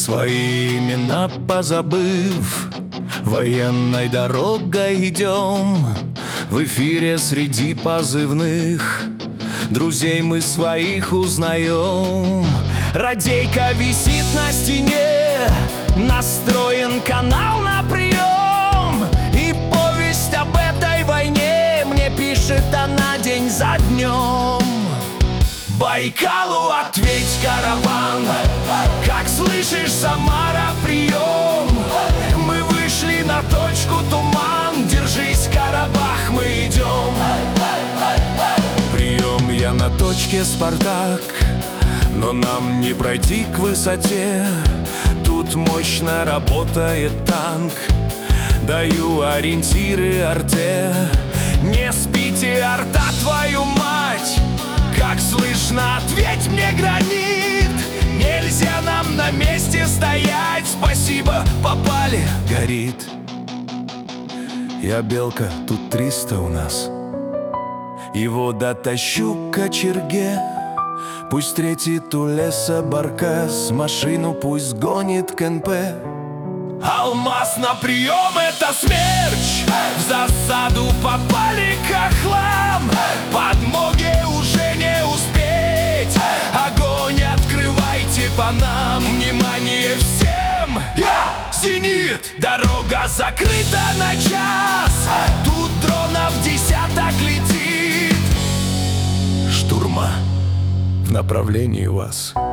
Свои имена позабыв, военной дорогой идем. В эфире среди позывных друзей мы своих узнаем. Радейка висит на стене, настроен канал на прием. И повесть об этой войне мне пишет она день за днем. Байкалу ответь, караван, как слышишь, Самара, прием. Мы вышли на точку, туман, держись, Карабах, мы идем. Прием, я на точке, Спартак, но нам не пройти к высоте. Тут мощно работает танк, даю ориентиры арте. Не спите, арта, твою мать, как слышно, ответь мне, гранит. Нельзя нам на месте стоять, спасибо, попали, горит. Я белка, тут 300 у нас, его дотащу к кочерге. Пусть встретит у леса баркас, машину пусть гонит КНП. Алмаз на прием, это смерч, в засаду попали хохлам. Подмоги уже не успеть, огонь открывайте по нам. Внимание всем, зенит, дорога закрыта на час. Тут дронов десяток летит. Штурма в направлении вас.